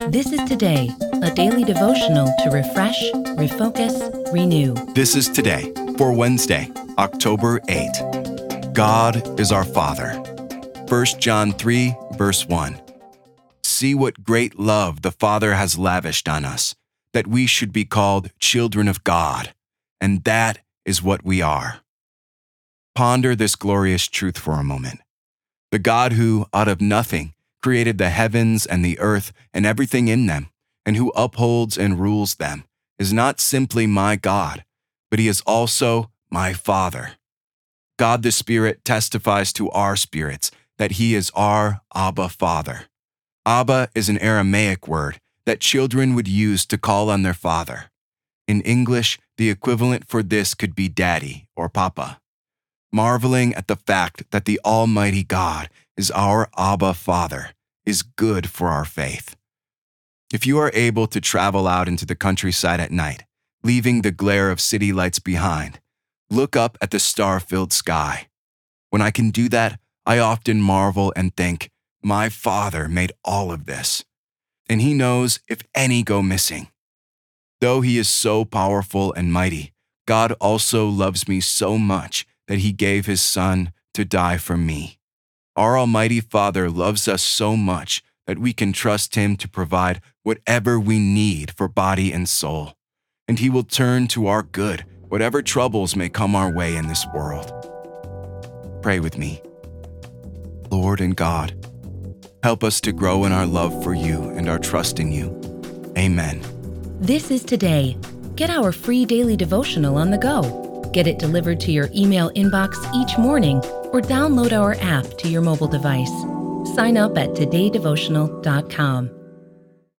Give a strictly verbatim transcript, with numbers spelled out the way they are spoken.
This is Today, a daily devotional to refresh, refocus, renew. This is Today for Wednesday, October eighth. God is our Father. First John three, verse one. See what great love the Father has lavished on us, that we should be called children of God, and that is what we are. Ponder this glorious truth for a moment. The God who, out of nothing, created the heavens and the earth and everything in them, and who upholds and rules them, is not simply my God, but he is also my Father. God the Spirit testifies to our spirits that he is our Abba Father. Abba is an Aramaic word that children would use to call on their father. In English, the equivalent for this could be daddy or papa. Marveling at the fact that the Almighty God is our Abba Father is good for our faith. If you are able to travel out into the countryside at night, leaving the glare of city lights behind, look up at the star-filled sky. When I can do that, I often marvel and think, my Father made all of this, and he knows if any go missing. Though he is so powerful and mighty, God also loves me so much that he gave his Son to die for me. Our Almighty Father loves us so much that we can trust him to provide whatever we need for body and soul, and he will turn to our good whatever troubles may come our way in this world. Pray with me. Lord and God, help us to grow in our love for you and our trust in you. Amen. This is Today. Get our free daily devotional on the go. Get it delivered to your email inbox each morning or download our app to your mobile device. Sign up at today devotional dot com.